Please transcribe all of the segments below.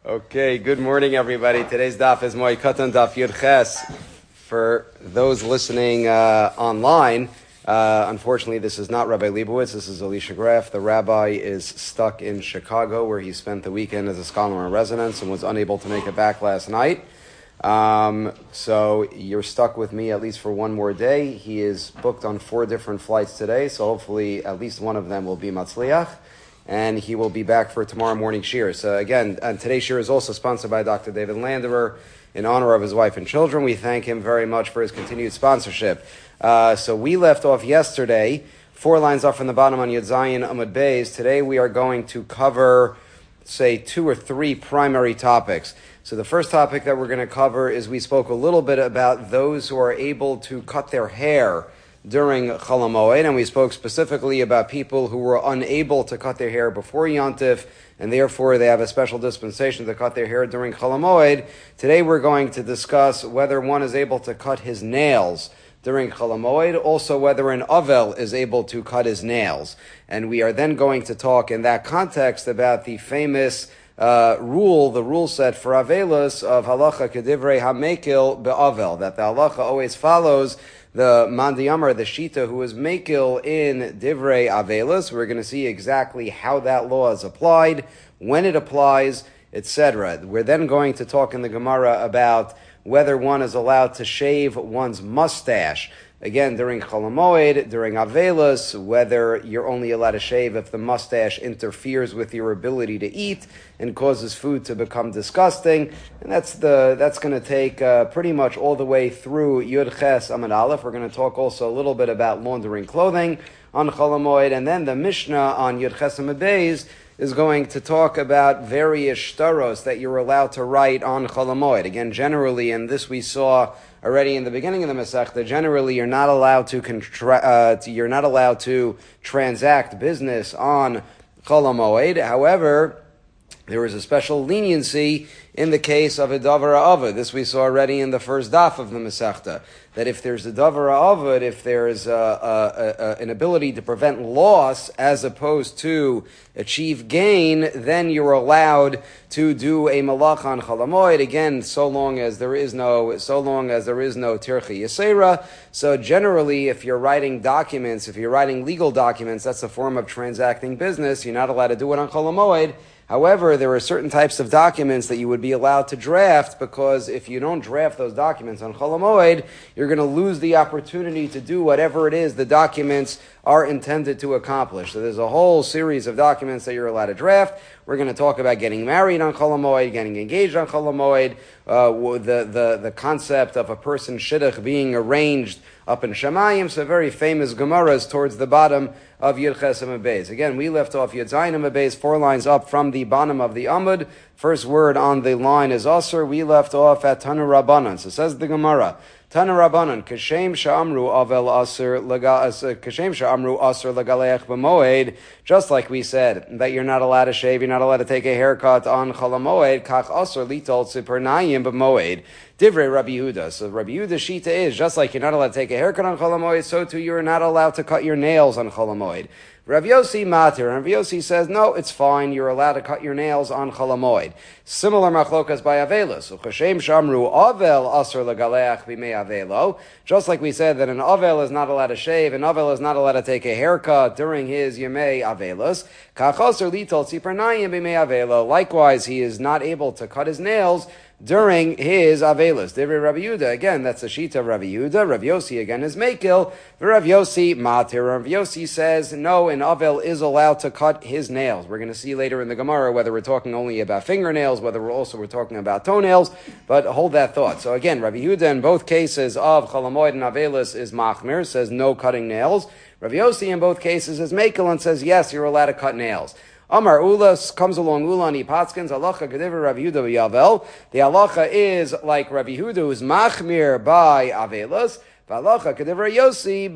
Okay, good morning, everybody. Today's daf is Moed Katan Daf Yud Ches. For those listening online, unfortunately, this is not Rabbi Leibowitz. This is Elisha Graf. The rabbi is stuck in Chicago, where he spent the weekend as a scholar in residence and was unable to make it back last night. So you're stuck with me at least for one more day. He is booked on 4 different flights today, so hopefully at least one of them will be Matzliach. And he will be back for tomorrow morning shir. So again, and today's shir is also sponsored by Dr. David Landerer in honor of his wife and children. We thank him very much for his continued sponsorship. So we left off yesterday, 4 lines off from the bottom on Yud Zayin Amud Beis. Today we are going to cover, say, 2 or 3 primary topics. So the first topic that we're going to cover is we spoke a little bit about those who are able to cut their hair during Chol HaMoed, and we spoke specifically about people who were unable to cut their hair before Yontif, and therefore they have a special dispensation to cut their hair during Chol HaMoed. Today we're going to discuss whether one is able to cut his nails during Chol HaMoed, also whether an Avel is able to cut his nails. And we are then going to talk in that context about the famous the rule set for Avelos of Halacha Kedivrei HaMekil Be'avel, that the Halacha always follows the Mandiyamar, the Shita, who is Mekil in Divrei Avelos. We're going to see exactly how that law is applied, when it applies, etc. We're then going to talk in the Gemara about whether one is allowed to shave one's mustache. Again, during Chol HaMoed, during Avelos, whether you're only allowed to shave if the mustache interferes with your ability to eat and causes food to become disgusting. And that's going to take pretty much all the way through Yud Ches Amud Aleph. We're going to talk also a little bit about laundering clothing on Chol HaMoed, and then the Mishnah on Yud Ches Amud Beis is going to talk about various shtaros that you're allowed to write on Chol HaMoed. Again, generally, and this we saw already in the beginning of the Masechta, generally you're not allowed to transact business on Chol HaMoed. However, there is a special leniency in the case of a davar ha'avad. This we saw already in the first daf of the Masechta, that if there's a davar ha'avad, if there is an ability to prevent loss as opposed to achieve gain, then you're allowed to do a malach on Chol HaMoed. Again, so long as there is no tirchi yisera. So generally, if you're writing documents, if you're writing legal documents, that's a form of transacting business. You're not allowed to do it on Chol HaMoed. However, there are certain types of documents that you would be allowed to draft, because if you don't draft those documents on Chol HaMoed, you're going to lose the opportunity to do whatever it is the documents are intended to accomplish. So there's a whole series of documents that you're allowed to draft. We're going to talk about getting married on Chol HaMoed, getting engaged on Chol HaMoed, the concept of a person's shidduch being arranged up in Shamayim. So very famous Gemaras towards the bottom of Yud Ches Amud Beis. Again, we left off Yud Zayin Amud Beis, 4 lines up from the bottom of the Amud. First word on the line is Asr. We left off at Tanu Rabbanan. So says the Gemara, Tanu Rabbanan, Kashem Sha'amru Avel Asr Legaleach B'Moed. Just like we said that you're not allowed to shave, you're not allowed to take a haircut on Chol HaMoed. Kach Asr Litol Tzipernayim B'Moed. Divrei Rabbi Yehuda. So Rabbi Yehuda's shita is, just like you're not allowed to take a haircut on Chol HaMoed, so too you're not allowed to cut your nails on Chol HaMoed. Rav Yossi Matir, and Rav Yossi says, no, it's fine, you're allowed to cut your nails on Chol HaMoed. Similar machlokas by Avelos. Uchashem Shamru Avel Asr Legaleach B'Mei Avelo. Just like we said that an Avel is not allowed to shave, an Avel is not allowed to take a haircut during his Yemei Avelos. Kach Asr Litol Tzipernayim B'Mei Avelo. Likewise, he is not able to cut his nails during his Avelos. Divrei Rabbi Yehuda, again, that's the shita of Rabbi Yehuda. Rav Yossi, again, is Mekil. Rav Yossi Matir. Rav Yossi says, no, an Avel is allowed to cut his nails. We're going to see later in the Gemara whether we're talking only about fingernails, whether we're talking about toenails, but hold that thought. So again, Rabbi Yehuda in both cases of Chol HaMoed and Avelos is Machmir, says no cutting nails. Rav Yossi in both cases is Mekil and says, yes, you're allowed to cut nails. Amar Ulas comes along Ula and Ipatzkins, Halacha Kedivrei Rabbi Yehuda B'Yavel. The halacha is like Rabbi Yehuda, who's Machmir by Avelos. Halacha Kedivrei Yossi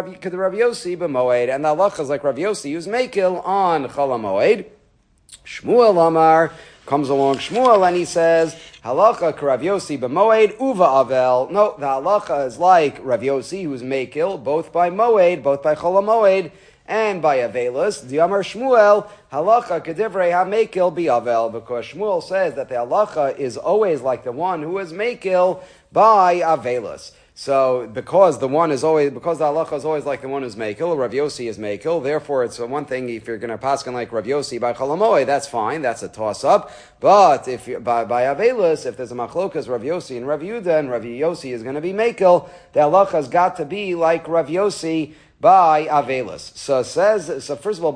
B'Moed. And the halacha is like Rabbi Yossi, who's Mekil on Chol HaMoed. Shmuel Amar comes along Shmuel and he says, Halacha Rav Yossi B'Moed Uva Avel. No, the halacha is like Rav Yossi, who's Mekil, both by Moed, both by Chol HaMoed, And by Avelus, Diamar Shmuel, halacha kedivrei ha-mekil bi'avel, because Shmuel says that the halacha is always like the one who is mekil by Avelus. So because the halacha is always like the one who's mekil, Rav Yossi is mekil, therefore it's one thing if you're going to paskin like Rav Yossi by Cholamoy, that's fine, that's a toss-up. But if by Avelus, if there's a machlokas Rav Yossi and Rav Yehuda, and Rav Yossi is going to be mekil, the halacha has got to be like Rav Yossi by Avelus. So first of all,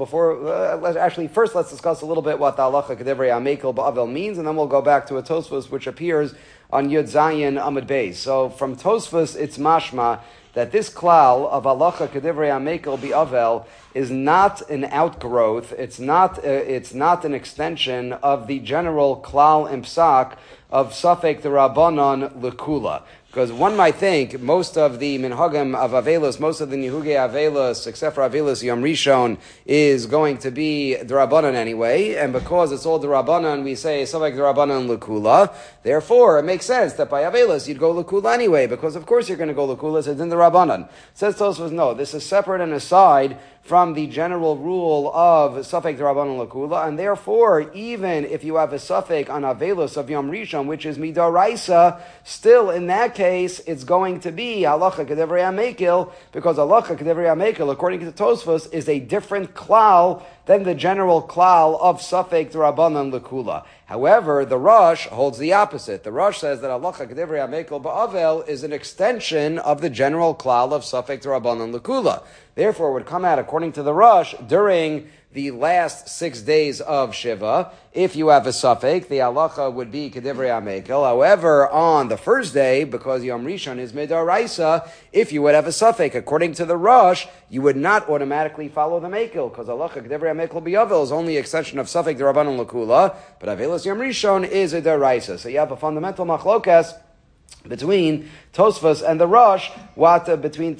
first let's discuss a little bit what the halacha kedivrei ha-mekil ba'avel means, and then we'll go back to a Tosfos which appears on Yud Zayin Amud Beis. So from Tosfos, it's mashma that this klal of halacha kedivrei ha-mekil bi'avel is not an outgrowth. It's not an extension of the general klal and psak of Safek the Rabbanon Lekula. Because one might think most of the minhagim of Avelus, most of the nihugei Avelus, except for Avelus Yom Rishon, is going to be D'Rabbanan anyway, and because it's all D'Rabbanan, we say Savek D'Rabbanan L'Kula. Therefore, it makes sense that by Avelus you'd go L'Kula anyway, because of course you're going to go L'Kula, it's in D'Rabbanan. Says Tosfos, no, this is separate and aside from the general rule of Safek D'Rabbanan L'Kula, and therefore, even if you have a Safek on Avelus of Yom Rishon, which is Midaraisa, still in that case, it's going to be halacha kedivrei ha-mekil, because halacha kedivrei ha-mekil, according to Tosfos, is a different klal than the general klal of Safek D'Rabbanan L'Kula. However, the Rosh holds the opposite. The Rosh says that halacha kedivrei ha-mekil ba'avel is an extension of the general klal of Safek D'Rabbanan L'Kula. Therefore, it would come out, according to the Rosh, during the last 6 days of Shiva. If you have a suffix, the halacha would be kedivrei ha-mekil. However, on the first day, because Yom Rishon is midaraisa, if you would have a suffix, according to the Rosh, you would not automatically follow the mekil, because halacha kedivrei ha-mekil bi'avel is only an extension of suffix d'Rabbanan L'Kula, but Avelus Yom Rishon is a deraisa. So you have a fundamental machlokas between Tosfos and the Rosh, what exactly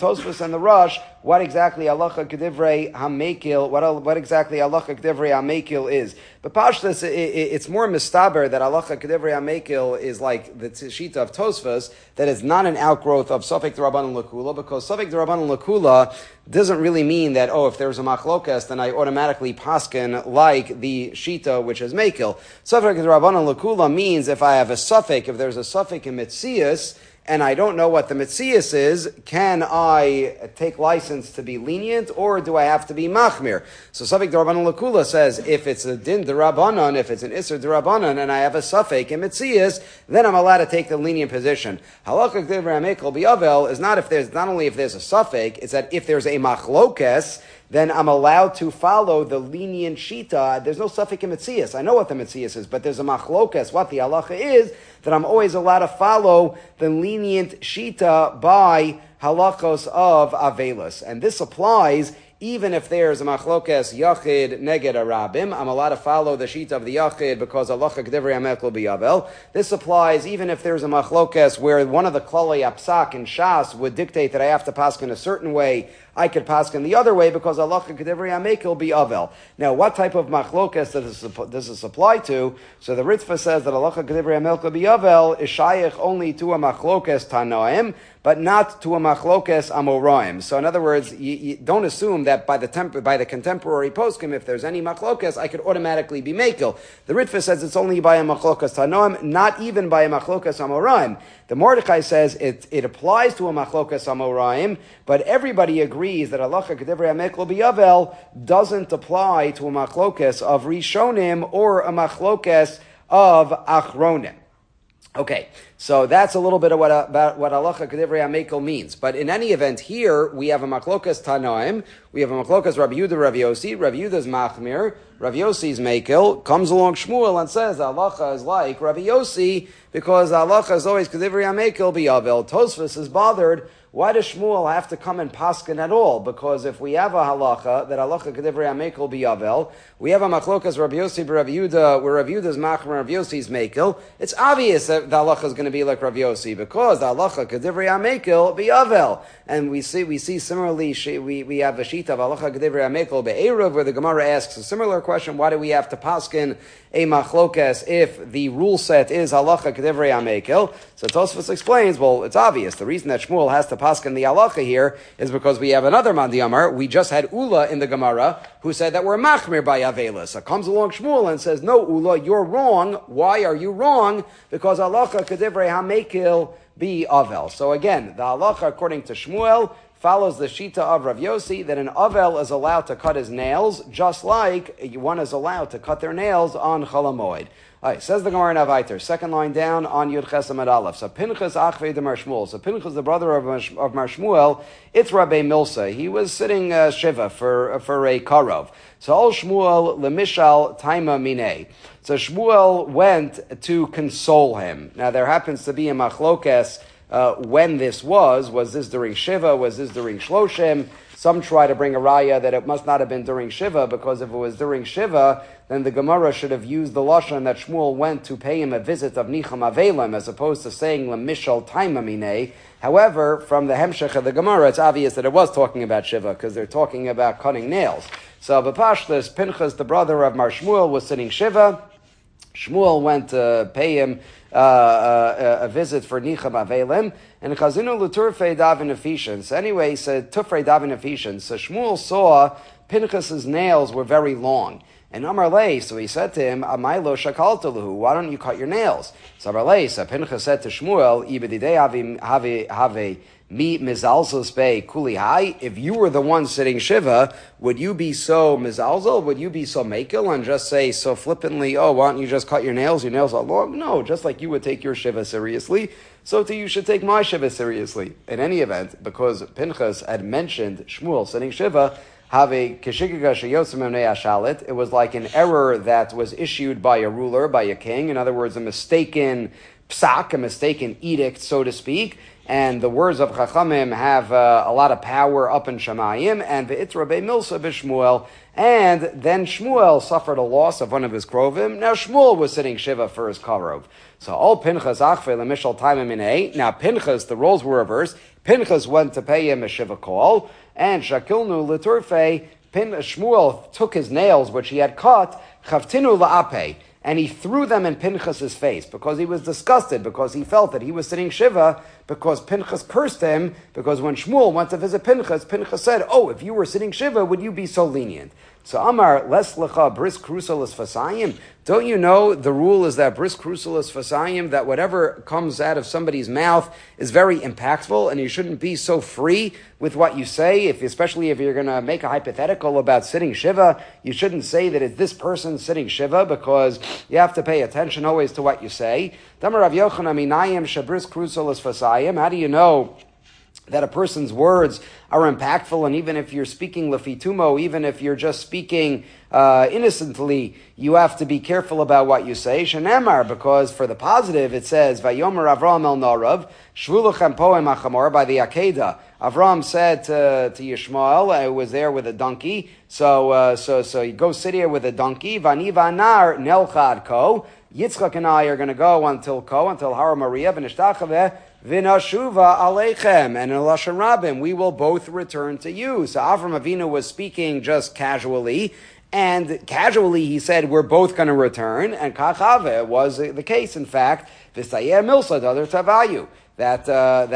halacha kedivrei ha-mekil, what exactly halacha kedivrei ha-mekil is. But Pashtus, it's more mistaber that halacha kedivrei ha-mekil is like the shita of Tosfos, that is not an outgrowth of Safek D'Rabbanan L'Kula, because Safek D'Rabbanan L'Kula doesn't really mean that, if there's a machlokas, then I automatically paskin like the shita, which is mekil. Safek D'Rabbanan L'Kula means if I have a suffix, if there's a suffix in Metzias, and I don't know what the Metzias is, can I take license to be lenient, or do I have to be machmir? So Safek D'Rabbanan L'Kula says, if it's a din d'Rabbanan, if it's an Isser d'Rabbanan, and I have a Safek in Metzias, then I'm allowed to take the lenient position. Halacha kedivrei ha-mekil bi'avel is not only if there's a Safek, it's that if there's a machlokes, then I'm allowed to follow the lenient shita. There's no suffix in Metzias. I know what the Metzias is, but there's a machlokas, what the halacha is, that I'm always allowed to follow the lenient shita by halachos of Avelus. And this applies even if there's a machlokes yachid neged arabim, I'm allowed to follow the shita of the yachid because halacha kedivrei ha-mekil bi'avel. This applies even if there's a machlokes where one of the klalei apsak and shas would dictate that I have to paskin a certain way, I could paskin the other way because halacha kedivrei ha-mekil bi'avel. Now, what type of machlokes does this apply to? So the Ritva says that halacha kedivrei ha-mekil bi'avel is shayich only to a machlokes tanoim, but not to a machlokes amoraim. So in other words, you don't assume that by the contemporary poskim, if there's any machlokes, I could automatically be mekil. The Ritva says it's only by a machlokes tanoim, not even by a machlokes amoraim. The Mordechai says it applies to a machlokes amoraim, but everybody agrees that halacha kedivrei ha-mekil bi'avel doesn't apply to a machlokes of rishonim or a machlokes of achronim. Okay, so that's a little bit of about what halacha kedivrei ha-mekil means. But in any event, here we have a machlokas tanoim, we have a machlokas Rabbi Yehuda, Rabbi Yossi. Rabbi Yehuda's machmir, Rabbi Yossi's mekil. Comes along Shmuel and says the halacha is like Rabbi Yossi because the halacha is always kedivrei ha-mekil bi'avel. Tosfos is bothered. Why does Shmuel have to come and paskin at all? Because if we have a halacha, that halacha kedivrei ha-mekil bi'avel, we have a machlokas Rabbi Yossi Rabbi Yehuda, where Rabbi Yehuda's machmir, Rabbi Yossi's mekil. It's obvious that the halacha is going to be like Rabbi Yossi because the halacha kedivrei ha-mekil bi'avel. And we see similarly, we have a sheet of halacha kedivrei ha-mekil be'eruv, where the Gemara asks a similar question: why do we have to paskin a machlokas if the rule set is halacha kedivrei ha-mekil? So Tosfos explains, well, it's obvious. The reason that Shmuel has to paskin the halacha here is because we have another man diamar. We just had Ula in the Gemara who said that we're machmir by Avelis. So comes along Shmuel and says, no, Ula, you're wrong. Why are you wrong? Because halacha kedivrei hamekil be avel. So again, the halacha according to Shmuel follows the shita of Rav Yossi that an avel is allowed to cut his nails just like one is allowed to cut their nails on Chol HaMoed. All right, says the Gemara in Avaiter, second line down on Yud Ches Amud Aleph. So Pinchas achvei de Mar Shmuel. So Pinchas, the brother of Mar Shmuel, it's Rabbi Milsa. He was sitting shiva for a karov. So all Shmuel lemishal taima minei. So Shmuel went to console him. Now there happens to be a machlokes when this was this during Shiva, was this during Shloshim? Some try to bring a raya that it must not have been during Shiva, because if it was during Shiva, then the Gemara should have used the lashon that Shmuel went to pay him a visit of Nicham Avelim, as opposed to saying Lemishal Taimamine. However, from the Hemshech of the Gemara, it's obvious that it was talking about Shiva, because they're talking about cutting nails. So B'Pashtus, Pinchas, the brother of Mar Shmuel, was sitting Shiva. Shmuel went to pay him a visit for Nicham Avelim, and Chazinu L'Turfei Davin Efishin. So anyway, he said Tufrei Davin Efishin. So Shmuel saw Pinchas's nails were very long. And Amar Lei, so he said to him, Amaylo shakaltaluhu, why don't you cut your nails? So Amar Lei, so Pinchas said to Shmuel, Ibedidei have mi mizalzos be kuli hai. If you were the one sitting Shiva, would you be so mizalzel? Would you be so makil and just say so flippantly, oh, why don't you just cut your nails? Your nails are long. No, just like you would take your Shiva seriously, so too you should take my Shiva seriously. In any event, because Pinchas had mentioned Shmuel sitting Shiva, it was like an error that was issued by a ruler, by a king. In other words, a mistaken psak, a mistaken edict, so to speak. And the words of Chachamim have a lot of power up in Shemayim, and ve'itra be'milsa b'Shmuel. And then Shmuel suffered a loss of one of his krovim. Now Shmuel was sitting Shiva for his karov. So all Pinchas achve lemishal taimim minei. Now Pinchas, the roles were reversed. Pinchas went to pay him a Shiva call, and Shakilnu l'turfei, Shmuel took his nails, which he had cut, chavtinu la'ape, and he threw them in Pinchas's face, because he was disgusted, because he felt that he was sitting Shiva, because Pinchas cursed him, because when Shmuel went to visit Pinchas, Pinchas said, oh, if you were sitting Shiva, would you be so lenient? So Amar, les lecha bris krusalis fasayim. Don't you know the rule is that bris krusalis fasayim, that whatever comes out of somebody's mouth is very impactful, and you shouldn't be so free with what you say, especially if you're going to make a hypothetical about sitting Shiva. You shouldn't say that it's this person sitting Shiva, because you have to pay attention always to what you say. Damar Rav Yochanan minayim shabris krusalis fasayim. How do you know that a person's words are impactful, and even if you're speaking lefitumo, even if you're just speaking innocently, you have to be careful about what you say. Shenemar, because for the positive it says, Vayomer Avram el Narav, Shvulachem poem achamor, by the Akedah. Avram said to Yishmael, I was there with a donkey, so you go sit here with a donkey, Vani vanar nelchad ko, Yitzchak and I are going to go until Har Maria, v'nishtachaveh, Vinashuva aleichem, and in Lashon Rabim, we will both return to you. So Avram Avinu was speaking just casually, and casually he said, we're both going to return, and Kachave was the case, in fact, V'sayeh milsa d'other tavalyu, that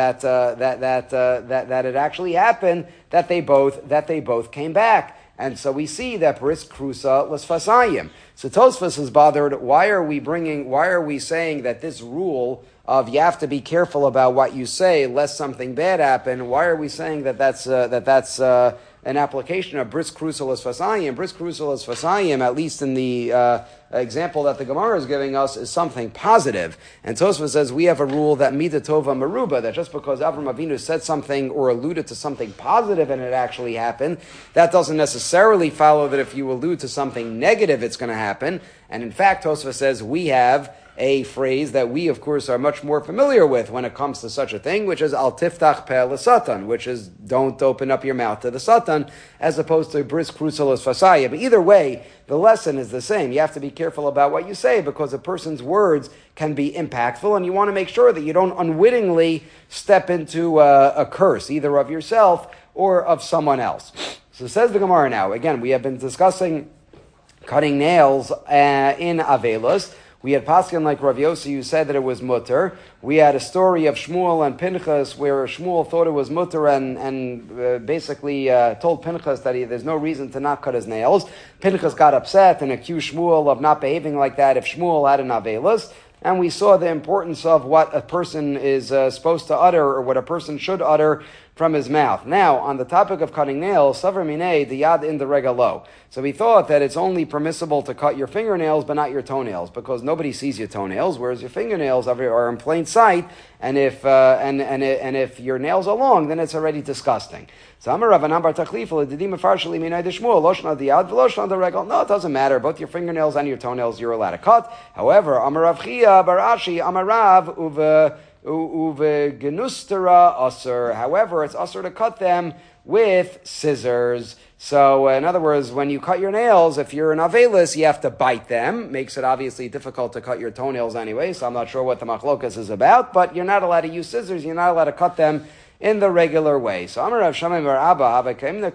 it actually happened, that they both came back. And so we see that bris krusa was fasayim. So Tosfos is bothered, why are we saying that this rule of you have to be careful about what you say lest something bad happen? Why are we saying that's an application of bris krusalas fasayim? Bris krusalas fasayim, at least in the example that the Gemara is giving us, is something positive. And Tosfos says we have a rule that midah tova meruba, that just because Avram Avinu said something or alluded to something positive and it actually happened, that doesn't necessarily follow that if you allude to something negative, it's going to happen. And in fact, Tosfos says we have a phrase that we, of course, are much more familiar with when it comes to such a thing, which is al tiftach peh l'satan, which is don't open up your mouth to the satan, as opposed to bris krusalos fasaya. But either way, the lesson is the same. You have to be careful about what you say, because a person's words can be impactful, and you want to make sure that you don't unwittingly step into a curse, either of yourself or of someone else. So says the Gemara now. Again, we have been discussing cutting nails in Avelos. We had Paskin like Rav Yossi who said that it was mutter. We had a story of Shmuel and Pinchas where Shmuel thought it was mutter and basically told Pinchas that there's no reason to not cut his nails. Pinchas got upset and accused Shmuel of not behaving like that if Shmuel had an avelis. And we saw the importance of what a person is supposed to utter or what a person should utter from his mouth. Now, on the topic of cutting nails, Savar Minei, the yad in the regalo. So we thought that it's only permissible to cut your fingernails but not your toenails because nobody sees your toenails, whereas your fingernails are in plain sight, and if your nails are long, then it's already disgusting. So Amar Rav Anan bar Tachlifa l'didim mefarsheli minay deshmuel loshna diyad v'loshna deregel. No, it doesn't matter. Both your fingernails and your toenails you're allowed to cut. However, Amar Rav Chia bar Ashi Amar Rav uve genustera asur. However, it's asur to cut them with scissors. So, in other words, when you cut your nails, if you're an avelis, you have to bite them. Makes it obviously difficult to cut your toenails anyway, so I'm not sure what the machlokas is about, but you're not allowed to use scissors, you're not allowed to cut them in the regular way. So Amar Rav Shammai bar Abba,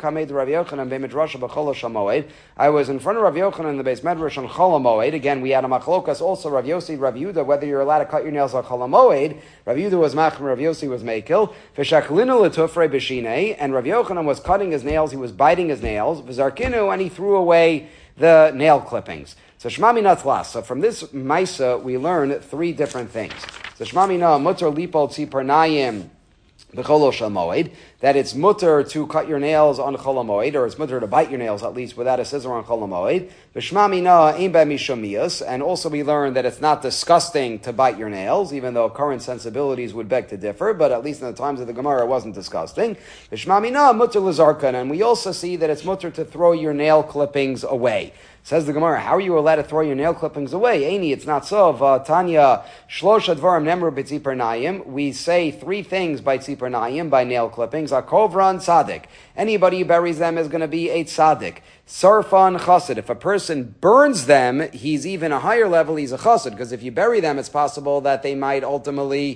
I was in front of Rav Yochanan in the base medrash on Chol HaMoed. Again, we had a machlokas also Rav Yossi, Rav Yehuda, whether you're allowed to cut your nails on Chol HaMoed. Rav Yehuda was machmir, Rav Yossi was meikil. V'shaklinu l'tufrei b'shinei, and Rav Yochanan was cutting his nails, he was biting his nails. V'zarkinu, and he threw away the nail clippings. So Shema Mina Tlas. So from this Maisa, we learn three different things. So Shema Mina, mutter lipol tzipernayim, that it's mutter to cut your nails on Chol HaMoed, or it's mutter to bite your nails at least without a scissor on Chol HaMoed. And also we learn that it's not disgusting to bite your nails, even though current sensibilities would beg to differ, but at least in the times of the Gemara it wasn't disgusting. And we also see that it's mutter to throw your nail clippings away. Says the Gemara, how are you allowed to throw your nail clippings away? Eini, it's not so. Tanya, shlosh advarim nemru b'tzipernayim. We say three things by tzipernayim, by nail clippings. Akovran tzaddik. Anybody who buries them is going to be a tzaddik. Sarfan chassid. If a person burns them, he's even a higher level, he's a chassid. Because if you bury them, it's possible that they might ultimately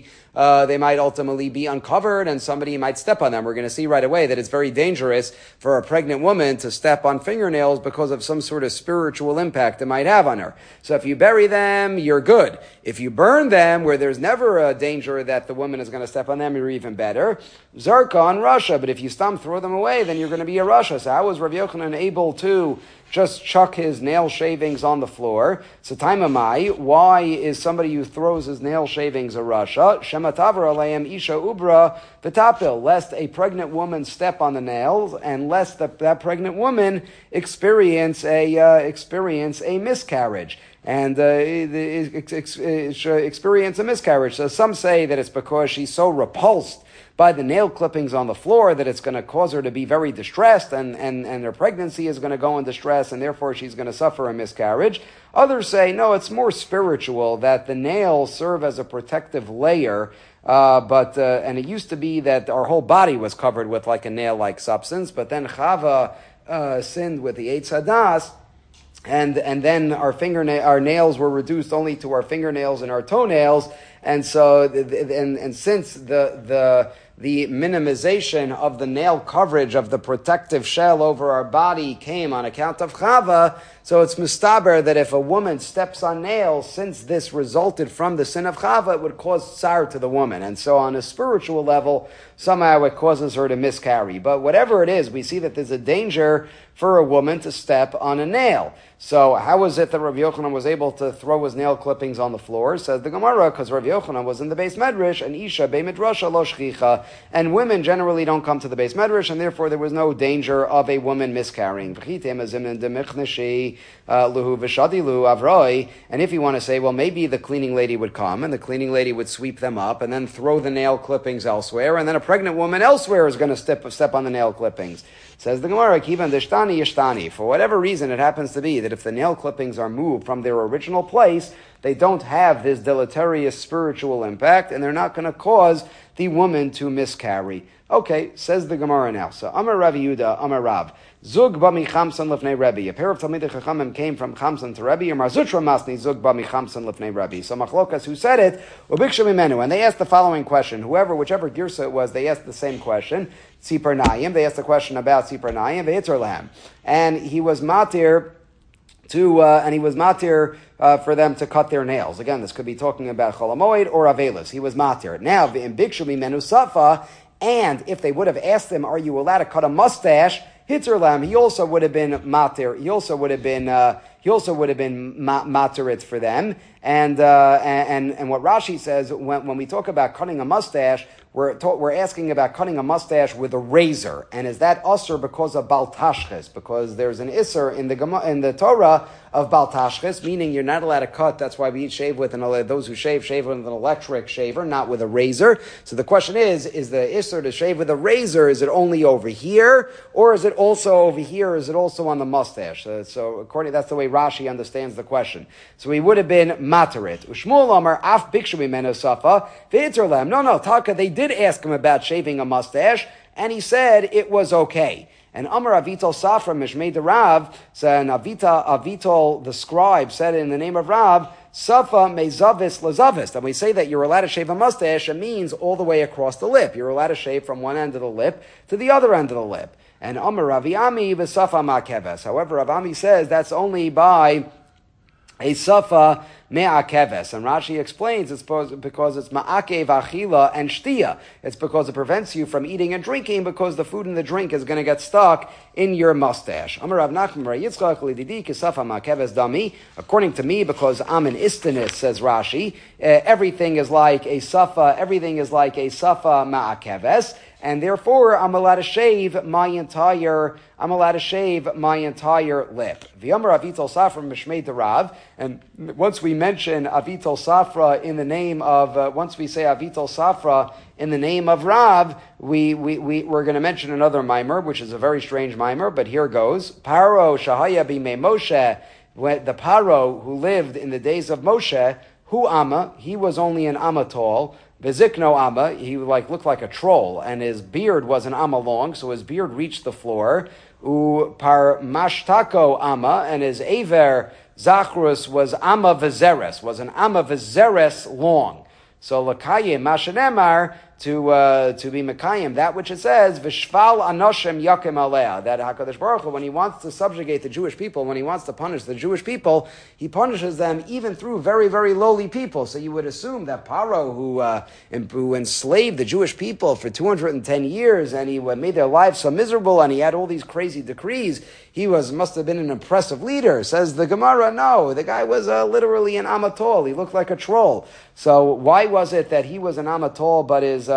be uncovered and somebody might step on them. We're going to see right away that it's very dangerous for a pregnant woman to step on fingernails because of some sort of spiritual impact it might have on her. So if you bury them, you're good. If you burn them, where there's never a danger that the woman is going to step on them, you're even better. Zarka on Russia, but if you throw them away, then you're going to be a Russia. So how was Rav Yochanan able to just chuck his nail shavings on the floor? So taimamai, why is somebody who throws his nail shavings a Russia? Shematavar aleim isha ubra v'tapil, lest a pregnant woman step on the nails, and lest that pregnant woman experience a miscarriage. And experience a miscarriage. So some say that it's because she's so repulsed by the nail clippings on the floor that it's going to cause her to be very distressed and her pregnancy is going to go in distress and therefore she's going to suffer a miscarriage. Others say, no, it's more spiritual, that the nails serve as a protective layer, and it used to be that our whole body was covered with like a nail-like substance, but then Chava sinned with the Eitz Hadas, and then our nails were reduced only to our fingernails and our toenails, and so and since the minimization of the nail coverage of the protective shell over our body came on account of Chava, so it's mustaber that if a woman steps on nails, since this resulted from the sin of Chava, it would cause tsar to the woman. And so on a spiritual level, somehow it causes her to miscarry. But whatever it is, we see that there's a danger for a woman to step on a nail. So how is it that Rav Yochanan was able to throw his nail clippings on the floor? Says the Gemara, because Rav Yochanan was in the base medrash, and Isha be midrasha lo shchicha, and women generally don't come to the base medrash, and therefore there was no danger of a woman miscarrying. And if you want to say, well, maybe the cleaning lady would come, and the cleaning lady would sweep them up, and then throw the nail clippings elsewhere, and then a pregnant woman elsewhere is going to step on the nail clippings. Says the Gemara, Kivan deshtani yishtani. For whatever reason it happens to be that if the nail clippings are moved from their original place, they don't have this deleterious spiritual impact, and they're not going to cause the woman to miscarry. Okay, says the Gemara now. So, Amar Rav Yehuda, Amar Rav, Zug ba mi Chamsan lefnei Rebbe. A pair of Talmidei Chachamim came from Chamsan to Rebbe, or Marzutra Masni Zug ba mi Chamsan lefnei Rebbe. So Machlokas, who said it, Ubiksha mimenu, and they asked the following question. Whichever girsa it was, they asked the same question. Tzipar Nayim, they asked the question about Tzipar Nayim, ve'itzer lehem. And he was matir and he was matir for them to cut their nails. Again, this could be talking about Chol HaMoed or Avelis. He was matir. Now, v'im bikshu mimenu safa, and if they would have asked him, are you allowed to cut a mustache? Hitzer lam, he also would have been matir. He also would have been materit for them. And what Rashi says, when we talk about cutting a mustache, we're asking about cutting a mustache with a razor, and is that usher because of bal tashchis? Because there's an isser in the Torah of bal tashchis, meaning you're not allowed to cut. That's why we eat shave with those who shave with an electric shaver, not with a razor. So the question is the isser to shave with a razor, is it only over here, or is it also over here? Or is it also on the mustache? So according, that's the way Rashi understands the question. So he would have been materit. Ushmuel Amar af bikshu mimenu safa v'itzer lem. No, Taka, they did ask him about shaving a mustache, and he said it was okay. And Amar Avital Safra Mishmei the Rav, and Avital the scribe said in the name of Rav, Safa mezavis lazavis. And we say that you're allowed to shave a mustache, it means all the way across the lip. You're allowed to shave from one end of the lip to the other end of the lip. And Amar Ravi Ami v'safa ma'keves. However, Rav Ami says that's only by a safa me'akeves. And Rashi explains it's because it's ma'akev achila and shtia. It's because it prevents you from eating and drinking, because the food and the drink is going to get stuck in your mustache. Amar Rav Nachman bar Yitzchak lididi kisafa ma'akeves dami. According to me, because I'm an istanis, says Rashi, everything is like a safa ma'akeves. And therefore, I'm allowed to shave my entire lip. V'yamar Avital Safra Mishmei Derav. And once we mention Avital Safra in the name of, once we say Avital Safra in the name of Rav, we're going to mention another mimer, which is a very strange mimer, but here goes. Paro Shahaya b'mei Moshe, the Paro who lived in the days of Moshe, hu Amma, he was only an Amma tall. Vizikno Amma, he looked like a troll, and his beard was an Amma long, so his beard reached the floor. U par mashtako Amma, and his aver Zachrus was Amma Vizeres, long. So Lakayim Mashanemar, to be Mekayim, that which it says, Vishval Anoshem Yakim Alea, that HaKadosh Baruch Hu, when he wants to subjugate the Jewish people, when he wants to punish the Jewish people, he punishes them even through very, very lowly people. So you would assume that Paro, who enslaved the Jewish people for 210 years, and he made their lives so miserable, and he had all these crazy decrees, he must have been an impressive leader. Says the Gemara, no, the guy was literally an Amatol. He looked like a troll. So why was it that he was an Amatol, but his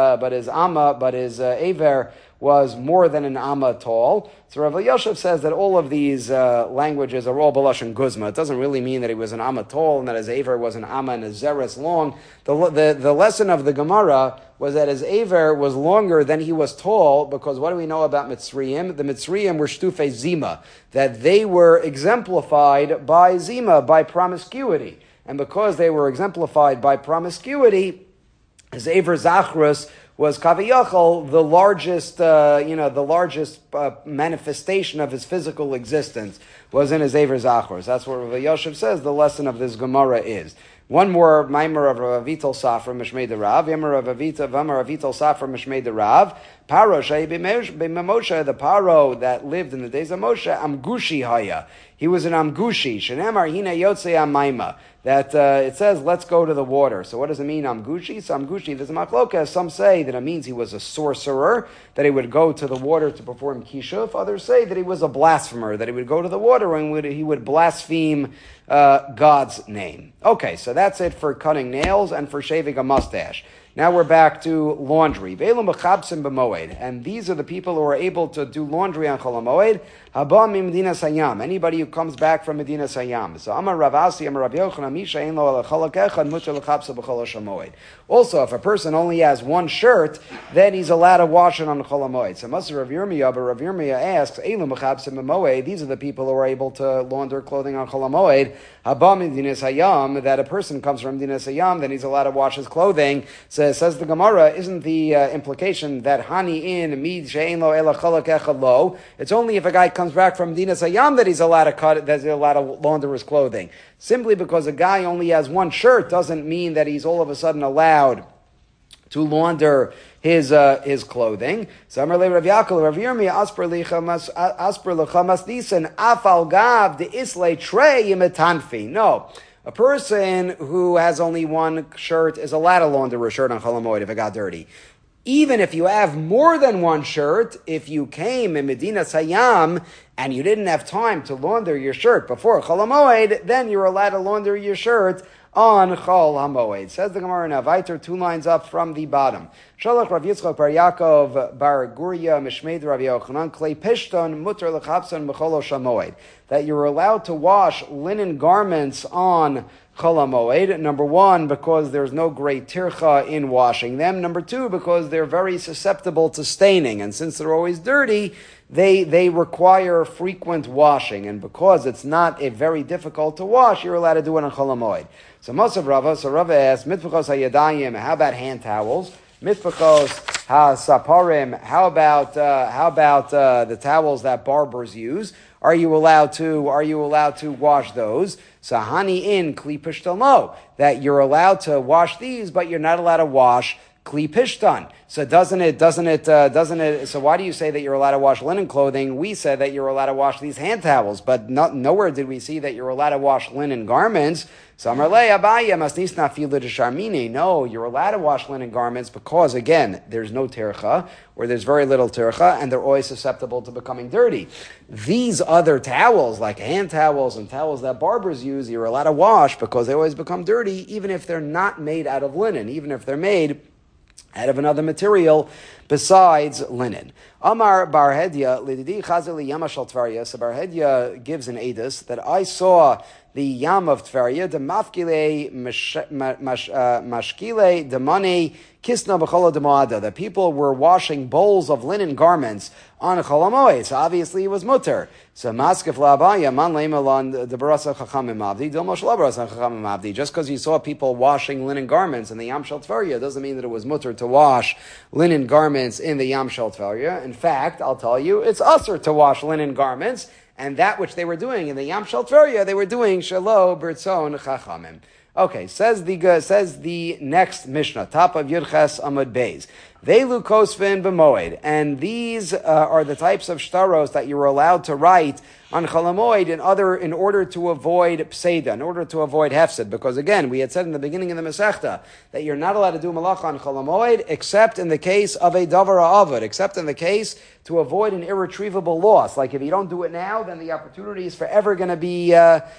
Aver was more than an Amma tall? So Rav Yosef says that all of these languages are all Balash Guzma. It doesn't really mean that he was an Amma tall and that his Aver was an Amma and his Zeres long. The lesson of the Gemara was that his Aver was longer than he was tall, because what do we know about Mitzrayim? The Mitzrayim were Shtufe Zima, that they were exemplified by Zima, by promiscuity. And because they were exemplified by promiscuity, his Aver Zachrus was Kaviyachal, the largest manifestation of his physical existence was in his Aver Zachrus. That's what Rav Yosef says the lesson of this Gemara is. One more mimer of Rav Avital Safra Mishmei the Rav. Yamar Rav Avital Safra Mishmei the Rav. Paro Shei B'Moshe, the Paro that lived in the days of Moshe, Amgushi Haya. He was an Amgushi. Shenemar Hina Yotzei Amaima. That it says, let's go to the water. So what does it mean, Amgushi? So Amgushi, there's a machlokas. Some say that it means he was a sorcerer, that he would go to the water to perform kishuf. Others say that he was a blasphemer, that he would go to the water and he would blaspheme God's name. Okay, so that's it for cutting nails and for shaving a mustache. Now we're back to laundry. And these are the people who are able to do laundry on Chol HaMoed. Haba mi Medina Sayam. Anybody who comes back from Medina Sayam. So Amar Rav Asi, Amar Rav Yochanan, Misha ein lo ala chalak echad mutar l'chapsa b'chol HaMoed. Also, if a person only has one shirt, then he's allowed to wash it on Chol HaMoed. So Masar Rav Yirmiyah, but Rav Yirmiyah asks, Eilu mechapsim b'moed. These are the people who are able to launder clothing on Chol HaMoed. Haba mi Medina Sayam, that a person comes from Medina Sayam, then he's allowed to wash his clothing. So says the Gemara, isn't the implication that hani in mid she'ein lo ela chalak echad lo? It's only if a guy comes back from Medina Sayam that he's allowed to cut, that he's allowed to launder his clothing. Simply because a guy only has one shirt doesn't mean that he's all of a sudden allowed to launder his clothing. So Amar Rav Yaakov, Rav Yirmiyah, asper lecha masnisan afal gav de isle trey yimetanfi. No. A person who has only one shirt is allowed to launder a shirt on Chol HaMoed if it got dirty. Even if you have more than one shirt, if you came in Medina Sayyam and you didn't have time to launder your shirt before Chol HaMoed, then you're allowed to launder your shirt on Chol HaMoed. Says the Gemara in Avaiter, 2 lines up from the bottom. Shalach Rav Yitzchak bar Yaakov bar Guria Mishmeid Rav Yochanan Klei Pishton Mutar L'Chapson B'Chol HaMoed. That you're allowed to wash linen garments on Chol HaMoed. Number 1, because there's no great tircha in washing them. Number 2, because they're very susceptible to staining. And since they're always dirty, they require frequent washing. And because it's not very difficult to wash, you're allowed to do it on Chol HaMoed. So Mosav Rava, Rava asked, Mitfachos HaYadayim, how about hand towels? Mitfachos HaSaparim, how about the towels that barbers use? Are you allowed to wash those? Sahani in Kli Pishtalmo, that you're allowed to wash these, but you're not allowed to wash Kli Pishtan. So doesn't it, so why do you say that you're allowed to wash linen clothing? We said that you're allowed to wash these hand towels, but nowhere did we see that you're allowed to wash linen garments. No, you're allowed to wash linen garments because, again, there's no tircha, or there's very little tircha, and they're always susceptible to becoming dirty. These other towels, like hand towels and towels that barbers use, you're allowed to wash because they always become dirty, even if they're not made out of linen, even if they're made out of another material besides linen. Amar Bar Hedya, Lididi Chazali Yamashal Tvarya. So Bar Hedya gives an edus that I saw the Yam of Tvarya, the Mafkile Mashkile Demane Kisna B'Chola Demoada. The people were washing bowls of linen garments on a Chol HaMoed. So obviously it was mutter. So Maskef La'abaya Man Leimalon the Barasa Chachamim Avdi Dilmosh Labarasa Chachamim Avdi. Just because you saw people washing linen garments in the Yam Shel Tvarya doesn't mean that it was mutter to wash linen garments in the Yam Shel Tvarya. In fact, I'll tell you, it's usher to wash linen garments. And that which they were doing in the Yam Shel Tvarya, they were doing Shelo B'Ritzon Chachamim. Okay, says the next Mishnah, top of Yudches Amud Beis. Velu Kosvin B'Moed. And these are the types of shtaros that you were allowed to write on Chol HaMoed in order to avoid pseida, in order to avoid hefsed. Because again, we had said in the beginning of the Masechta that you're not allowed to do malacha on Chol HaMoed except in the case of a davar ha'avad, except in the case to avoid an irretrievable loss. Like if you don't do it now, then the opportunity is forever going to be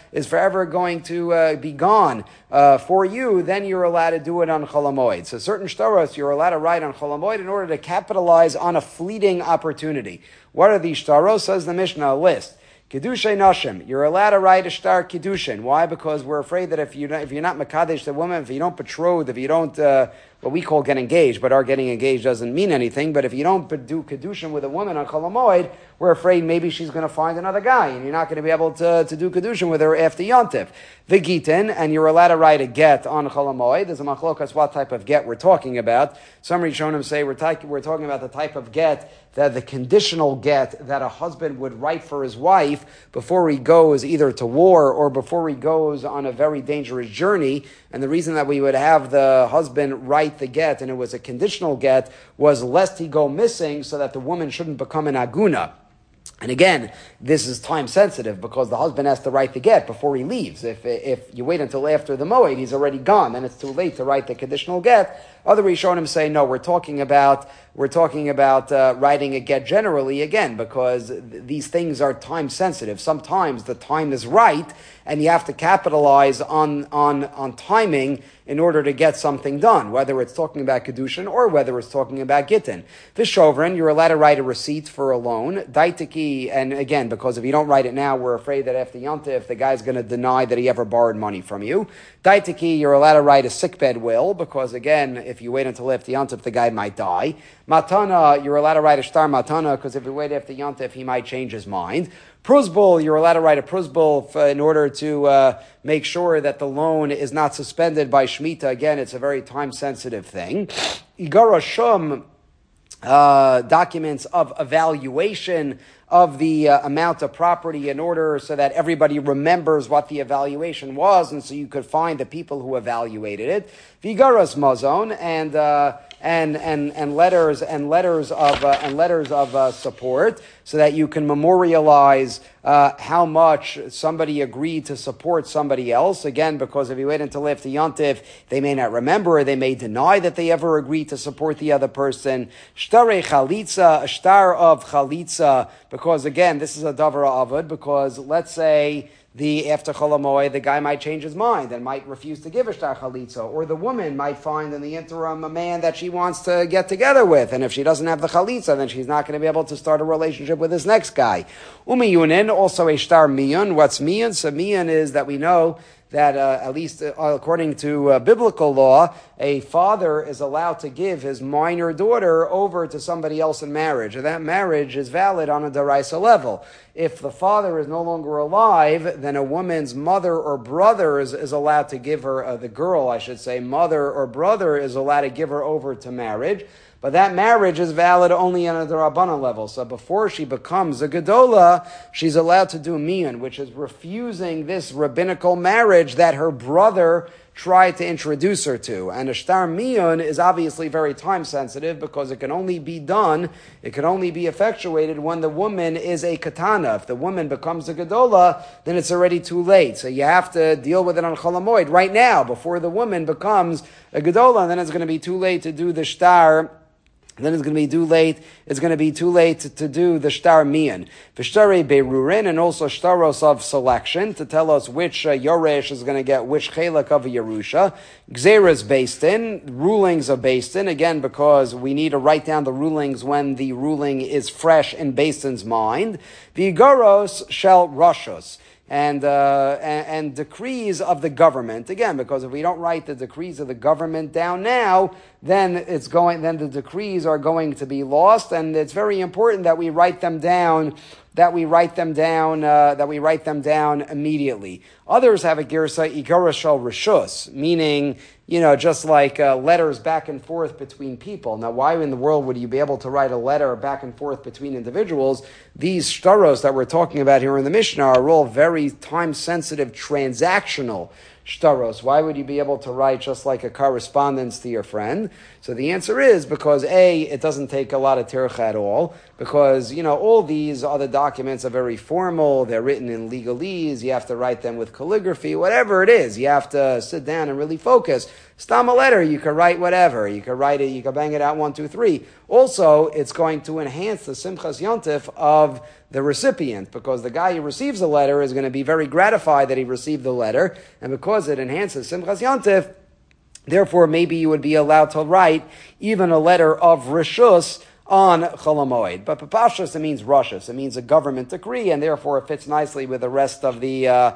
gone for you. Then you're allowed to do it on Chol HaMoed. So certain shtaros you're allowed to write on Chol HaMoed in order to capitalize on a fleeting opportunity. What are these shtaros? Says the Mishnah, a list. Kiddushay Nashim. You're allowed to write a shtar Kiddushin. Why? Because we're afraid that if you're not Makadesh the woman, if you don't betroth, if you don't, what we call get engaged, but our getting engaged doesn't mean anything, but if you don't do Kiddushin with a woman on Chol HaMoed, we're afraid maybe she's going to find another guy, and you're not going to be able to do Kiddushin with her after Yontif. V'gitin, and you're allowed to write a get on Chol HaMoed. There's a machlokas what type of get we're talking about. Some Rishonim say we're talking about the type of get, that the conditional get that a husband would write for his wife before he goes either to war or before he goes on a very dangerous journey. And the reason that we would have the husband write the get, and it was a conditional get, was lest he go missing so that the woman shouldn't become an aguna. And again, this is time sensitive because the husband has to write the get before he leaves. If you wait until after the moed, he's already gone, then it's too late to write the conditional get. Other Rishonim say, no, we're talking about writing a get generally, again, because these things are time sensitive. Sometimes the time is right, and you have to capitalize on timing in order to get something done, whether it's talking about Kedushin or whether it's talking about Gittin. Vishovrin, you're allowed to write a receipt for a loan. Daitiki, and again, because if you don't write it now, we're afraid that after Yontif, the guy's going to deny that he ever borrowed money from you. Daitiki, you're allowed to write a sickbed will, because again, if you wait until after Yontif, the guy might die. Matana, you're allowed to write a shtar matana, because if you wait after Yontif, he might change his mind. Pruzbul, you're allowed to write a pruzbul in order to make sure that the loan is not suspended by Shemitah. Again, it's a very time-sensitive thing. Igara Shum, documents of evaluation amount of property in order so that everybody remembers what the evaluation was, and so you could find the people who evaluated it. Vigaras mazon and letters of support, so that you can memorialize how much somebody agreed to support somebody else. Again, because if you wait until after Yontif, they may not remember, or they may deny that they ever agreed to support the other person. Shtare chalitza, a star of chalitza, because again, this is a davar avod, because let's say after Chol HaMoed, the guy might change his mind and might refuse to give a shtar chalitza, or the woman might find in the interim a man that she wants to get together with, and if she doesn't have the chalitza, then she's not going to be able to start a relationship with this next guy. Umiyunin, also a shtar miyun. What's miyun? So miyun is that we know that at least according to biblical law, a father is allowed to give his minor daughter over to somebody else in marriage, and that marriage is valid on a deraisa level. If the father is no longer alive, then a woman's mother or brother is allowed to give her, the girl, I should say, mother or brother is allowed to give her over to marriage. But that marriage is valid only on a D'Rabbanan level. So before she becomes a Gedola, she's allowed to do miyun, which is refusing this rabbinical marriage that her brother tried to introduce her to. And a shtar miyun is obviously very time sensitive, because it can only be done, it can only be effectuated when the woman is a katana. If the woman becomes a Gedola, then it's already too late. So you have to deal with it on Chol HaMoed right now, before the woman becomes a Gedola, and then it's going to be too late to do the shtar. Then it's going to be too late. It's going to be too late to do the shtar miyan, v'shtare berurin, and also shtaros of selection to tell us which yoresh is going to get which chelak of a yerusha. Gzeras based in rulings of based in, again because we need to write down the rulings when the ruling is fresh in based in's mind. V'goros shel rashos. And decrees of the government, again, because if we don't write the decrees of the government down now, then the decrees are going to be lost, and it's very important that we write them down. That we write them down immediately. Others have a girsa igara shel rishus, meaning, just like letters back and forth between people. Now, why in the world would you be able to write a letter back and forth between individuals? These shtaros that we're talking about here in the Mishnah are all very time-sensitive, transactional shtaros. Why would you be able to write just like a correspondence to your friend? So the answer is because A, it doesn't take a lot of tircha at all, because, all these other documents are very formal, they're written in legalese, you have to write them with calligraphy, whatever it is, you have to sit down and really focus. Stam a letter, you can write whatever, you can write it, you can bang it out 1, 2, 3. Also, it's going to enhance the Simchas Yontif of the recipient, because the guy who receives the letter is going to be very gratified that he received the letter, and because it enhances Simchas Yontif, therefore maybe you would be allowed to write even a letter of rishus on Chol HaMoed. But Papashus, it means Roshus. It means a government decree, and therefore it fits nicely with the rest of the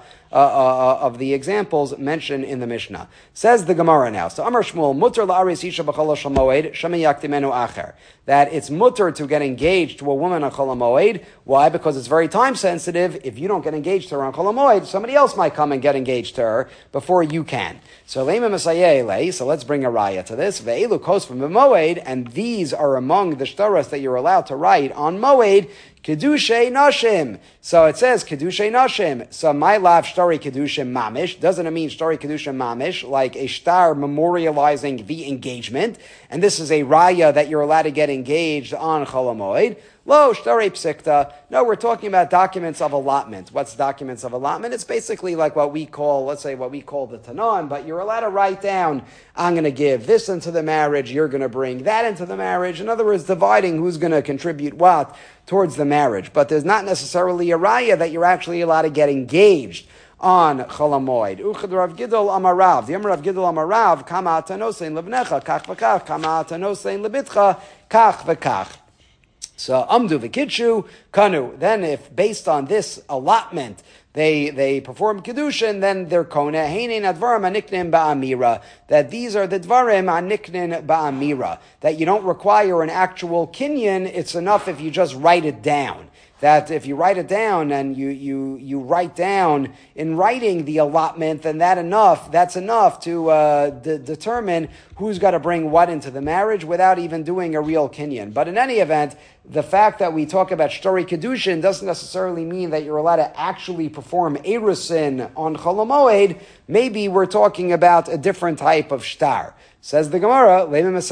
examples mentioned in the Mishnah. Says the Gemara now. So Amar Shmuel, mutter la'aris isha b'chol HaMoed, shemi yaktimenu acher. That it's mutter to get engaged to a woman on Chol HaMoed. Why? Because it's very time sensitive. If you don't get engaged to her on Chol HaMoed, somebody else might come and get engaged to her before you can. So Leima Masayeh, so let's bring a raya to this. Ve'elu kos from Moed, and these are among the shtaras that you're allowed to write on Moed. Kedushay Nashim. So it says Kedushay Nashim. So my lav shtari Kedushim Mamish. Doesn't it mean shtari Kedushim Mamish, like a shtar memorializing the engagement? And this is a raya that you're allowed to get engaged on Chol HaMoed. Lo, shtari psikta. No, we're talking about documents of allotment. What's documents of allotment? It's basically like what we call, let's say what we call the Tanan, but you're allowed to write down, I'm going to give this into the marriage, you're going to bring that into the marriage. In other words, dividing who's going to contribute what towards the marriage. But there's not necessarily a raya that you're actually allowed to get engaged on Chol HaMoed. Uchad Rav Gidol Amarav. The Amar Rav Gidol Amarav, Kama atanosein lebnecha, kach v'kach, Kama atanosein lebitcha, kach v'kach. So Amdu v'kitshu kanu. Then if based on this allotment they perform kedushin, then they're kona heinin advarim aniknin ba'amira. That these are the dvarim aniknin ba'amira. That you don't require an actual kinyan. It's enough if you just write it down. that if you write it down and you write down in writing the allotment, then that's enough to determine who's got to bring what into the marriage without even doing a real kinyan. But in any event, the fact that we talk about shtori kedushin doesn't necessarily mean that you're allowed to actually perform erusin on Chol HaMoed. Maybe we're talking about a different type of shtar. Says the Gemara,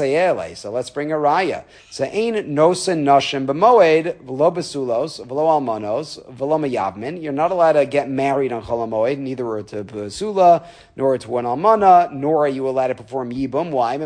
so let's bring a raya. So ein nosen nashim b'moed v'lo besulos v'lo almanos v'lo meyavmin. You're not allowed to get married on Chol HaMoed, neither to besula nor to an almana, nor are you allowed to perform yibum. Why?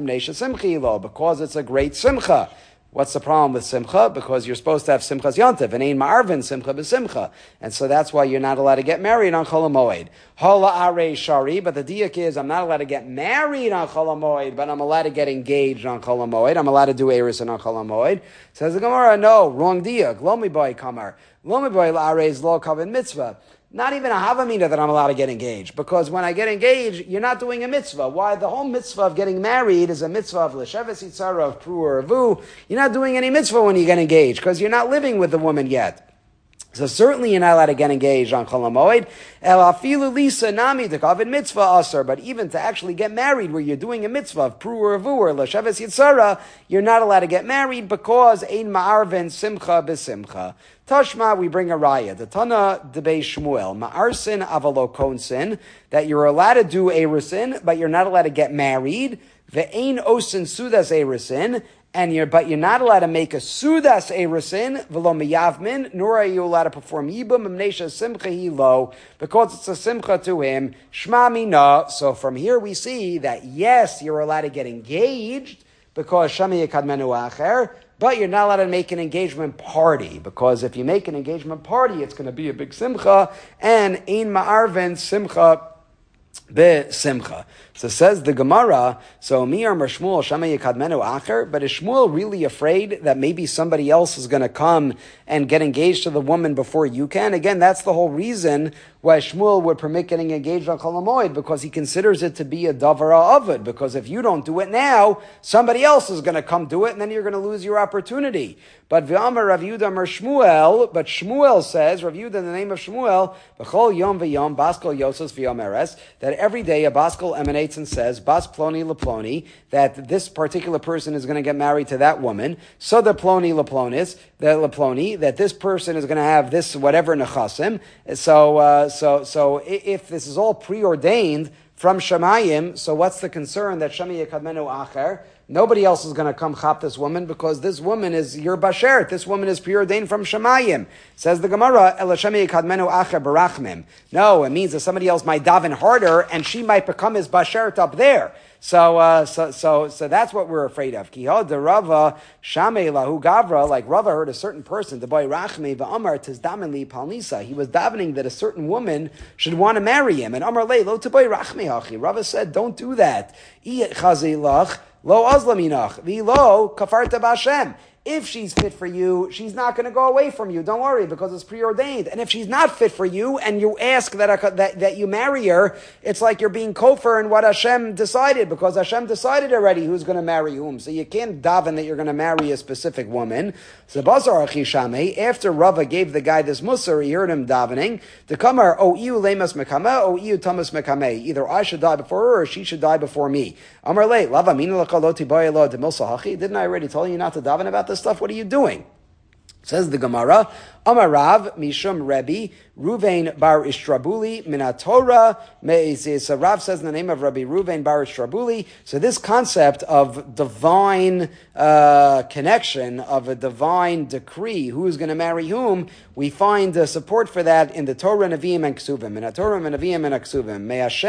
Because it's a great simcha. What's the problem with simcha? Because you're supposed to have simchas yantiv, and ein ma'arvin simcha b'simcha. And so that's why you're not allowed to get married on Chol HaMoed. Hala arei shari, but the diak is I'm not allowed to get married on Chol HaMoed, but I'm allowed to get engaged on Chol HaMoed. I'm allowed to do erusin on Chol HaMoed. Says the Gemara, no, wrong diak. Lo miboy kamar. Lo miboy la'arei is lo kavin mitzvah. Not even a havamina that I'm allowed to get engaged. Because when I get engaged, you're not doing a mitzvah. Why? The whole mitzvah of getting married is a mitzvah of l'sheves yitzara, of pru or avu. You're not doing any mitzvah when you get engaged, because you're not living with the woman yet. So certainly you're not allowed to get engaged on Chol HaMoed. El afilu lisa nami dekavid mitzvah aser. But even to actually get married where you're doing a mitzvah of pru or avu or l'sheves yitzara, you're not allowed to get married because ein ma'arvin simcha b'simcha. Tashma, we bring a raya. The Tana debei Shmuel, ma'arsin avalo konsin, that you're allowed to do erusin, but you're not allowed to get married. Ve'ein osin sudas erusin, but you're not allowed to make a sudas erusin, v'lo miyavmin, nor are you allowed to perform yibum mnesha simcha hilo, because it's a simcha to him. Shma mina. So from here we see that yes, you're allowed to get engaged, because shami yekadmenu acher, but you're not allowed to make an engagement party, because if you make an engagement party, it's going to be a big simcha, and ein ma'arvin simcha be-simcha. So says the Gemara, so mi Amar Shmuel shama yekadmenu acher, but is Shmuel really afraid that maybe somebody else is going to come and get engaged to the woman before you can? Again, that's the whole reason why Shmuel would permit getting engaged on Chol HaMoed, because he considers it to be a davar ha'avad, because if you don't do it now, somebody else is going to come do it, and then you're going to lose your opportunity. But v'amar Rav Yehuda Amar Shmuel, but Shmuel says, Rav Yehuda in the name of Shmuel, b'chol yom v'yom baskol yosos v'yom eres, that every day a baskol emanates and says, bas ploni leploni, that this particular person is going to get married to that woman, so the ploni leplonis, that this person is going to have this whatever nechasim. So if this is all preordained from Shamayim, so what's the concern that Shami Yekadmenu Acher? Nobody else is going to come chop this woman, because this woman is your bashert. This woman is preordained from Shamayim. Says the Gemara, Ela Shami Yekadmenu Acher barachmim. No, it means that somebody else might daven harder, and she might become his bashert up there. So that's what we're afraid of. Kiho de Rava Shamei lahu Gavra, like Rava heard a certain person, the boy Rachmei va'Amar tizdamen li palnisa. He was davening that a certain woman should want to marry him, and Amar lei lo boy Rachmei hachi. Rava said, don't do that. I chazei lach lo azlaminach v'lo kafarta b'Hashem. If she's fit for you, she's not going to go away from you. Don't worry, because it's preordained. And if she's not fit for you, and you ask that you marry her, it's like you're being kofar in what Hashem decided, because Hashem decided already who's going to marry whom. So you can't daven that you're going to marry a specific woman. So Bazar Achishame, after Rava gave the guy this musar, he heard him davening, the kamar, o iu lemas mekame, o iu tamas mekame. Either I should die before her, or she should die before me. Amar le, lava mina lakaloti bayalo de milsahachi. Didn't I already tell you not to daven about this stuff? What are you doing? Says the Gemara, Amar Rav Mishum Rebbe Ruvain Bar Ishtrabuli Minatora. So Rav says in the name of Rabbi Ruvain Bar Ishtrabuli. So this concept of divine connection, of a divine decree, who is going to marry whom, we find support for that in the Torah, Nevi'im, and Ksuvim. In the Torah, Nevi'im, and Ksuvim.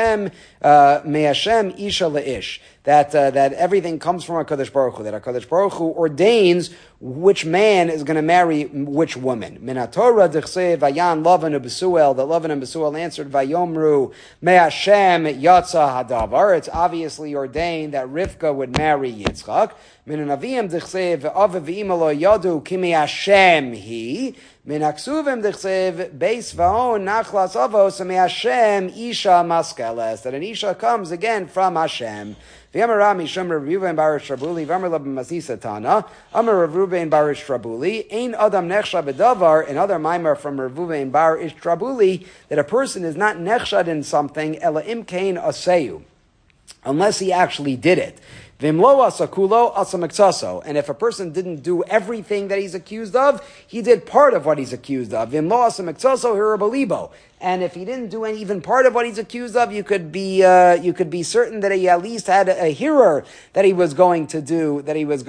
May Hashem Isha Le'ish. That everything comes from HaKadosh Baruch Hu. That HaKadosh Baruch Hu ordains which man is going to marry which woman. Minatorah dechsei vayan Lavan u'Besuel. That Lavan and Besuel answered vayomru me Hashem yatsa hadavar. It's obviously ordained that Rivka would marry Yitzchak. Min Nevi'im dechsei ve'av ve'imalo yadu kimi Hashem he. Min haksuvim dichsev beis va'on nachlas avos me'Hashem isha maskeles. That an isha comes again from Hashem. V'yamarami shom Rav Ruben bar Shrabuli v'amar Rabbi Masisa Tana Amar Rav Ruben bar Shrabuli ein adam nechshad b'davar. Another mimer from Rav Ruben bar Shrabuli that a person is not nechshad in something ela imkein aseyu, unless he actually did it. Vimlo asakulo asamiksaso. And if a person didn't do everything that he's accused of, he did part of what he's accused of. Vimlo asamiksaso hirabalibo. And if he didn't do even part of what he's accused of, you could be certain that he at least had a hearer that he was going to do this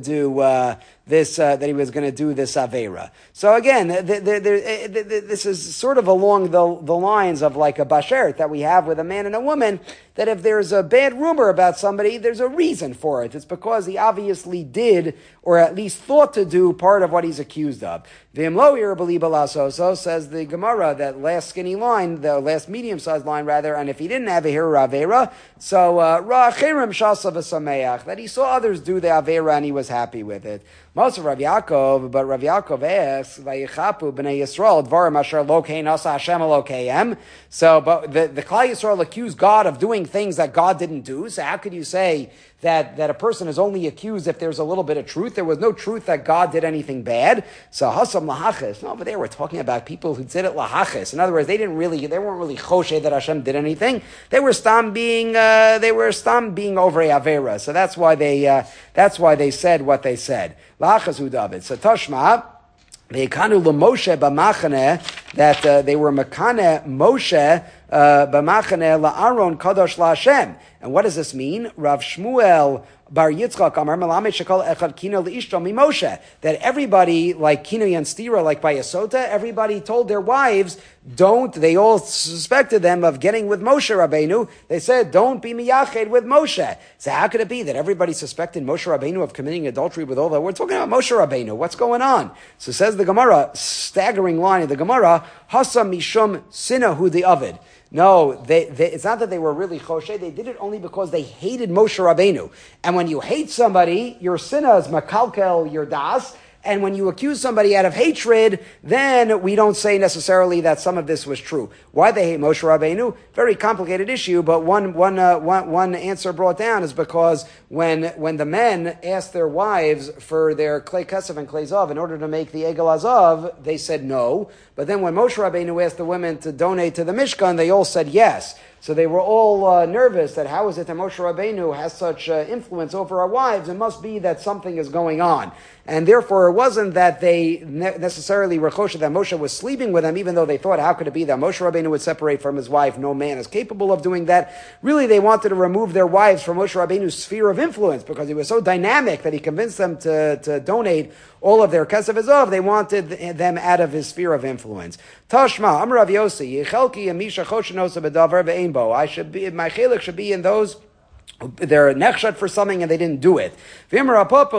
avera. So again, this is sort of along the lines of like a bashert that we have with a man and a woman, that if there's a bad rumor about somebody, there's a reason for it. It's because he obviously did, or at least thought to do, part of what he's accused of. V'imlo irabali says the Gemara, that last skinny line, the last medium-sized line rather, and if he didn't have a hearer avera, so ra'achirim shasa v'sameach, that he saw others do the avera and he was happy with it. Most of Rav Yaakov, but Rav Yaakov asks, "Vayichapu b'nei Yisrael dvarim asher lo kein asa Hashem elokeim." So, but the Klal Yisrael accused God of doing things that God didn't do. So, how could you say that a person is only accused if there's a little bit of truth? There was no truth that God did anything bad. So, hasam lahachis. No, but they were talking about people who did it lahachis. In other words, they weren't really choshe that Hashem did anything. They were stam being over a avera. So that's why they said what they said. Lachazu David. So Tashma, they kanu l'Moshe b'machane, that they were makane Moshe b'machane la'aron kadosh la'Hashem. And what does this mean? Rav Shmuel Bar Yitzchak Amar Melamed Shekol Echad Kino L'Ishto Mimoshe, that everybody, like Kino Yanstira, like by Yasota, everybody told their wives, they all suspected them of getting with Moshe Rabbeinu. They said, don't be miyached with Moshe. So how could it be that everybody suspected Moshe Rabbeinu of committing adultery with all that? We're talking about Moshe Rabbeinu. What's going on? So says the Gemara, staggering line of the Gemara, Hasa Mishum Sinahu the Avid. No, it's not that they were really choshe. They did it only because they hated Moshe Rabbeinu. And when you hate somebody, your sinah is makalkel your das. And when you accuse somebody out of hatred, then we don't say necessarily that some of this was true. Why they hate Moshe Rabbeinu? Very complicated issue, but one answer brought down is because when the men asked their wives for their klei kesef and klei zav in order to make the egel azav, they said no. But then when Moshe Rabbeinu asked the women to donate to the Mishkan, they all said yes. So they were all nervous that how is it that Moshe Rabbeinu has such influence over our wives? It must be that something is going on. And therefore, it wasn't that they necessarily were choshev that Moshe was sleeping with them, even though they thought, how could it be that Moshe Rabbeinu would separate from his wife? No man is capable of doing that. Really, they wanted to remove their wives from Moshe Rabbeinu's sphere of influence because he was so dynamic that he convinced them to donate all of their kesef azov. They wanted them out of his sphere of influence. Tashma, Amar Rav Yossi, Yechelki Yamisha Choshenosa Bedavar Ve'einbo. My chelik should be in those they're nechshad for something and they didn't do it. They were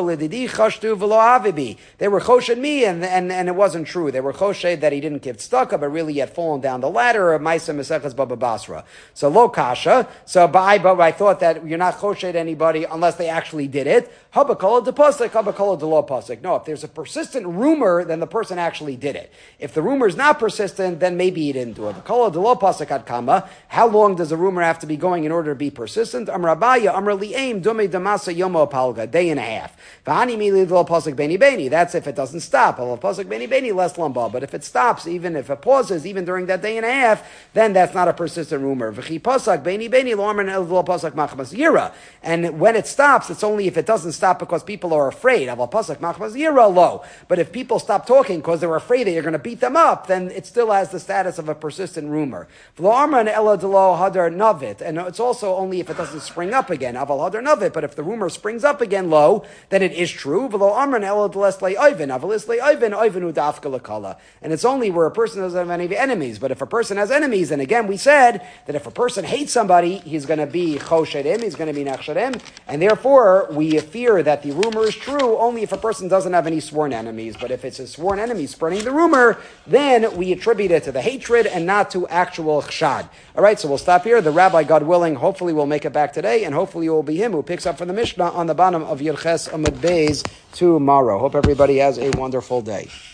choshed me and it wasn't true. They were choshed that he didn't give tzedakah, but really he had fallen down the ladder of Maisa Meseches Baba Basra. So lo kasha. But I thought that you're not choshed anybody unless they actually did it. Habakala de pasik, habakala de lo pasik. No, if there's a persistent rumor, then the person actually did it. If the rumor is not persistent, then maybe he didn't do it. Habakala de lo pasik ad kama. How long does a rumor have to be going in order to be persistent? Amr li'aim dume damasa yomo palga, day and a half. V'hani mili lo pasik beni beni. That's if it doesn't stop. Lo pasik beni beni less lamba. But if it stops, even if it pauses, even during that day and a half, then that's not a persistent rumor. V'chi pasak beni beni lo amr lo pasak machmas yira. And when it stops, it's only if it doesn't stop because people are afraid. Aval pasak machmas yira lo. But if people stop talking because they're afraid that you're going to beat them up, then it still has the status of a persistent rumor. V'lo amr ela delo hadar navit. And it's also only if it doesn't spring up again. Aval hadar navit. But if the rumor springs up again low, then it is true. V'lo amr ela deles le'oivin. Aval is le'oivin, oivinu dafka l'kala. And it's only where a person doesn't have any enemies. But if a person has enemies, and again we said that if a person hates somebody, he's going to be choshedim, he's going to be nechshadim, and therefore we fear that the rumor is true only if a person doesn't have any sworn enemies. But if it's a sworn enemy spreading the rumor, then we attribute it to the hatred and not to actual chshad. All right, so we'll stop here. The rabbi, God willing, hopefully will make it back today, and hopefully it will be him who picks up from the Mishnah on the bottom of Yerches Amud Beis tomorrow. Hope everybody has a wonderful day.